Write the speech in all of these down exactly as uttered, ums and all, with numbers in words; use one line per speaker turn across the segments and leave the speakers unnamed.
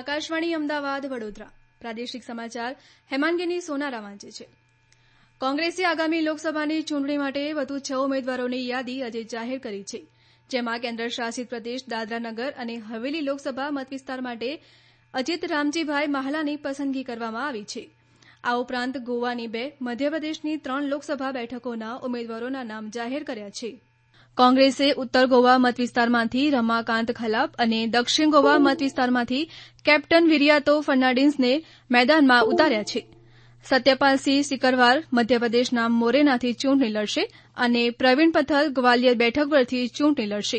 આકાશવાણી અમદાવાદ વડોદરા પ્રાદેશિક સમાચાર હેમાંગીની સોનારા વાંચે છે. કોંગ્રેસે આગામી લોકસભાની ચૂંટણી માટે વધુ છ ઉમેદવારોની યાદી આજે જાહેર કરી છે, જેમાં કેન્દ્ર શાસિત પ્રદેશ દાદરાનગર અને હવેલી લોકસભા મતવિસ્તાર માટે અજીત રામજીભાઈ માહલાની પસંદગી કરવામાં આવી છે. આ ઉપરાંત ગોવાની બે, મધ્યપ્રદેશની ત્રણ લોકસભા બેઠકોના ઉમેદવારોના નામ જાહેર કર્યા છે. કોંગ્રેસે ઉત્તર ગોવા મતવિસ્તારમાંથી રમાકાંત ખલાપ અને દક્ષિણ ગોવા મતવિસ્તારમાંથી કેપ્ટન વિરિયાતો ફર્નાન્ડીસને મેદાનમાં ઉતાર્યા છે. સત્યપાલસિંહ સિકરવાર મધ્યપ્રદેશના મોરેનાથી ચૂંટણી લડશે અને પ્રવીણ પથલ ગ્વાલિયર બેઠક પરથી ચૂંટણી લડશે.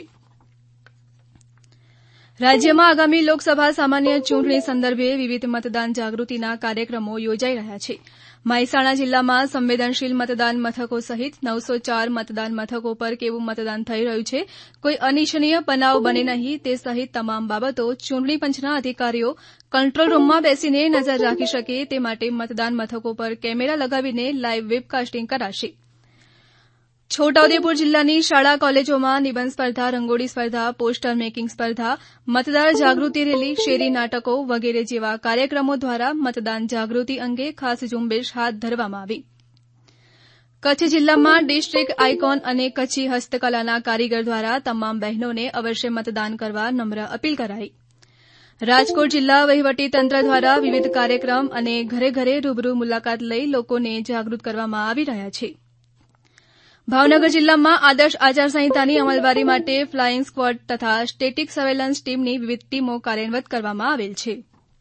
રાજ્યમાં આગામી લોકસભા સામાન્ય ચૂંટણી સંદર્ભે વિવિધ મતદાન જાગૃતિના કાર્યક્રમો યોજાઈ રહ્યા છે. મહેસાણા જિલ્લામાં સંવેદનશીલ મતદાન મથકો સહિત નવસો ચાર મતદાન મથકો પર કેવું મતદાન થઈ રહ્યું છે, કોઈ અનિચ્છનીય બનાવ બને નહીં તે સહિત તમામ બાબતો ચૂંટણી પંચના અધિકારીઓ કંટ્રોલ રૂમમાં બેસીને નજર રાખી શકે તે માટે મતદાન મથકો પર કેમેરા લગાવીને લાઇવ વેબકાસ્ટિંગ કરાશે. છોટાઉદેપુર જિલ્લાની શાળા કોલેજોમાં નિબંધ સ્પર્ધા, રંગોળી સ્પર્ધા, પોસ્ટર મેકિંગ સ્પર્ધા, મતદાર જાગૃતિ રેલી, શેરી નાટકો વગેરે જેવા કાર્યક્રમો દ્વારા મતદાન જાગૃતિ અંગે ખાસ ઝુંબેશ હાથ ધરવામાં આવી. કચ્છ જિલ્લામાં ડિસ્ટ્રિક્ટ આઇકોન અને કચ્છી હસ્તકલાના કારીગર દ્વારા તમામ બહેનોને અવશ્ય મતદાન કરવા નમ્ર અપીલ કરાઈ. રાજકોટ જિલ્લા વહીવટીતંત્ર દ્વારા વિવિધ કાર્યક્રમ અને ઘરે ઘરે રૂબરૂ મુલાકાત લઈ લોકોને જાગૃત કરવામાં આવી રહ્યા છે. ભાવનગર જિલ્લામાં આદર્શ આચારસંહિતાની અમલવારી માટે ફ્લાઇંગ સ્ક્વોડ તથા સ્ટેટિક સર્વેલન્સ ટીમની વિવિધ ટીમો કાર્યાન્વિત કરવામાં આવેલ છે.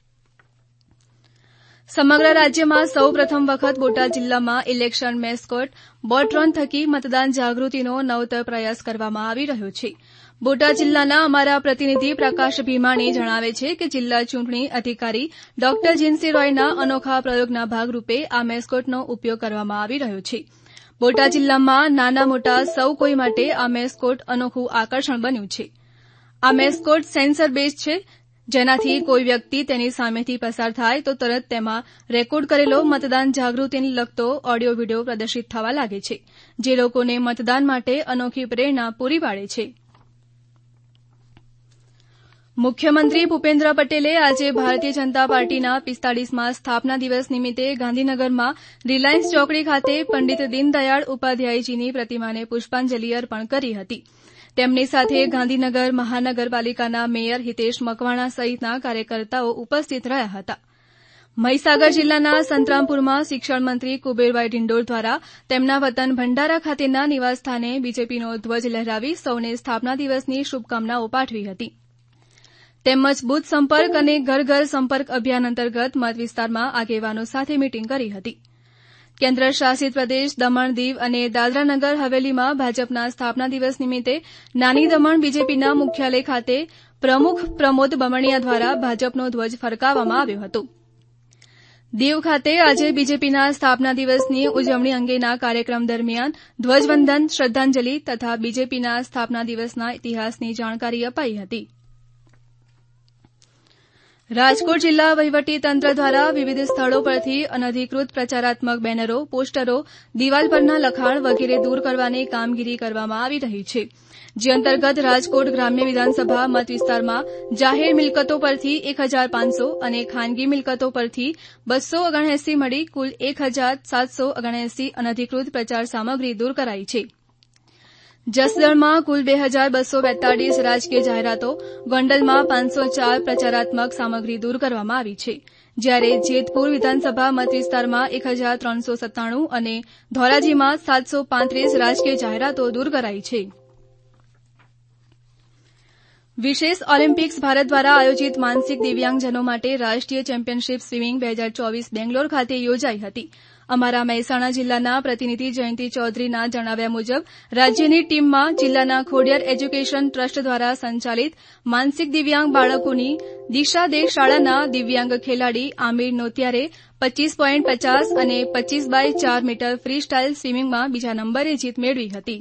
સમગ્ર રાજ્યમાં સૌ પ્રથમ વખત બોટાદ જિલ્લામાં ઇલેક્શન મેસ્કોટ બોટ્રોન થકી મતદાન જાગૃતિનો નવતર પ્રયાસ કરવામાં આવી રહ્યો છે. બોટાદ જિલ્લાના અમારા પ્રતિનિધિ પ્રકાશ ભીમાણી જણાવે છે કે જિલ્લા ચૂંટણી અધિકારી ડોક્ટર જીન્સી રોયના અનોખા પ્રયોગના ભાગરૂપે આ મેસ્કોટનો ઉપયોગ કરવામાં આવી રહ્યો છે. બોટાદ જિલ્લામાં નાના મોટા સૌ કોઈ માટે આ મેસ્કોટ અનોખું આકર્ષણ બન્યું છે. આ મેસ્કોટ સેન્સર બેઝ છે, જેનાથી કોઈ વ્યક્તિ તેની સામેથી પસાર થાય તો તરત તેમાં રેકોર્ડ કરેલો મતદાન જાગૃતિને લગતો ઓડિયો વિડિયો પ્રદર્શિત થવા લાગે છે, જે લોકોને મતદાન માટે અનોખી પ્રેરણા પૂરી પાડે છે. મુખ્યમંત્રી ભૂપેન્દ્ર પટેલે આજે ભારતીય જનતા પાર્ટીના પિસ્તાળીસમાં સ્થાપના દિવસ નિમિત્તે ગાંધીનગરમાં રિલાયન્સ ચોકડી ખાતે પંડિત દીનદયાળ ઉપાધ્યાયજીની પ્રતિમાને પુષ્પાંજલિ અર્પણ કરી હતી. તેમની સાથે ગાંધીનગર મહાનગરપાલિકાના મેયર હિતેશ મકવાણા સહિતના કાર્યકર્તાઓ ઉપસ્થિત રહ્યા હતા. મહીસાગર જિલ્લાના સંતરામપુરમાં શિક્ષણ મંત્રી કુબેરભાઈ ડિંડોર દ્વારા તેમના વતન ભંડારા ખાતેના નિવાસસ્થાને બીજેપીનો ધ્વજ લહેરાવી સૌને સ્થાપના દિવસની શુભકામનાઓ પાઠવી હતી. તેમજ બૂથ સંપર્ક અને ઘર ઘર સંપર્ક અભિયાન અંતર્ગત મત વિસ્તારમાં આગેવાનો સાથે મીટીંગ કરી હતી. કેન્દ્ર શાસિત પ્રદેશ દમણ, દીવ અને દાદરાનગર હવેલીમાં ભાજપના સ્થાપના દિવસ નિમિત્તે નાની દમણ બીજેપીના મુખ્યાલય ખાતે પ્રમુખ પ્રમોદ બમણિયા દ્વારા ભાજપનો ધ્વજ ફરકાવવામાં આવ્યો હતો. દીવ ખાતે આજે બીજેપીના સ્થાપના દિવસની ઉજવણી અંગેના કાર્યક્રમ દરમિયાન ધ્વજવંદન, શ્રદ્ધાંજલિ તથા બીજેપીના સ્થાપના દિવસના ઇતિહાસની જાણકારી અપાઈ હતી. રાજકોટ જિલ્લા વહીવટીતંત્ર દ્વારા વિવિધ સ્થળો પરથી અનધિકૃત પ્રચારાત્મક બેનરો, પોસ્ટરો, દિવાલ પરના લખાણ વગેરે દૂર કરવાની કામગીરી કરવામાં આવી રહી છે, જે અંતર્ગત રાજકોટ ગ્રામ્ય વિધાનસભા મત વિસ્તારમાં જાહેર મિલકતો પરથી એક હજાર પાંચસો અને ખાનગી મિલકતો પરથી બસો ઓગણએસી મળી કુલ એક હજાર સાતસો ઓગણએસી અનધિકૃત પ્રચાર સામગ્રી દૂર કરાઈ છે. જસદણમાં કુલ બે હજાર બસો બેતાળીસ રાજકીય જાહેરાતો, ગોંડલમાં પાંચસો ચાર પ્રચારાત્મક સામગ્રી દૂર કરવામાં આવી છે, જ્યારે જેતપુર વિધાનસભા મત વિસ્તારમાં એક હજાર ત્રણસો સત્તાણું અને ધોરાજીમાં સાતસો પાંત્રીસ રાજકીય જાહેરાતો દૂર કરાઈ છે. વિશેષ ઓલિમ્પિક્સ ભારત દ્વારા આયોજિત માનસિક દિવ્યાંગજનો માટે રાષ્ટ્રીય ચેમ્પિયનશીપ સ્વિમિંગ બે હજાર ચોવીસ બેંગ્લોર ખાતે યોજાઈ હતી. અમારા મહેસાણા જિલ્લાના પ્રતિનિધિ જયંતિ ચૌધરીના જણાવ્યા મુજબ રાજ્યની ટીમમાં જિલ્લાના ખોડિયાર એજ્યુકેશન ટ્રસ્ટ દ્વારા સંચાલિત માનસિક દિવ્યાંગ બાળકોની દિશા દે શાળાના દિવ્યાંગ ખેલાડી આમિર નોતિયારે પચીસ પોઈન્ટ પચાસ અને પચીસ બાય ચાર મીટર ફ્રી સ્ટાઇલ સ્વિમિંગમાં બીજા નંબરે જીત મેળવી હતી.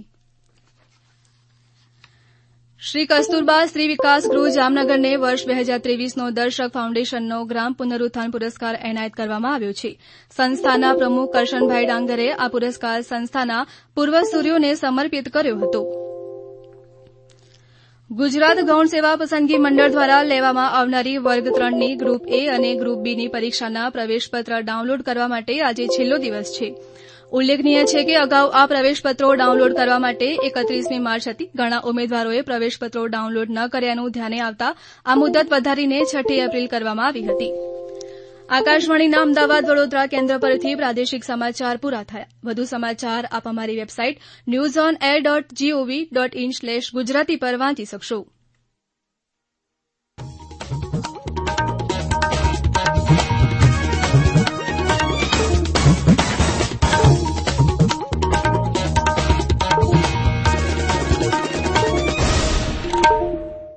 શ્રી કસ્તુરબા સ્ત્રી વિકાસ ગૃહ જામનગરને વર્ષ બે હજાર ત્રેવીસનો દર્શક ફાઉન્ડેશનનો ગ્રામ પુનરુત્થાન પુરસ્કાર એનાયત કરવામાં આવ્યો છે. સંસ્થાના પ્રમુખ કરશનભાઈ ડાંગરે આ પુરસ્કાર સંસ્થાના પૂર્વ સૂર્યોને સમર્પિત કર્યો હતો. ગુજરાત ગૌણ સેવા પસંદગી મંડળ દ્વારા લેવામાં આવનારી વર્ગ ત્રણની ગ્રુપ એ અને ગ્રુપ બીની પરીક્ષાના પ્રવેશપત્ર ડાઉનલોડ કરવા માટે આજે છેલ્લો દિવસ છે. ઉલ્લેખનીય છે કે અગાઉ આ પ્રવેશપત્રો ડાઉનલોડ કરવા માટે એકત્રીસમી માર્ચ હતી. ઘણા ઉમેદવારોએ પ્રવેશપત્રો ડાઉનલોડ ન કર્યાનું ધ્યાને આવતા આ મુદત વધારીને છઠ્ઠી એપ્રિલ કરવામાં આવી હતી. આકાશવાણીના અમદાવાદ વડોદરા કેન્દ્ર પરથી પ્રાદેશિક સમાચાર પૂરા થયા. વધુ સમાચાર આપ અમારી website news on air dot G O V dot in slash Gujarati પર વાંચી શકશો.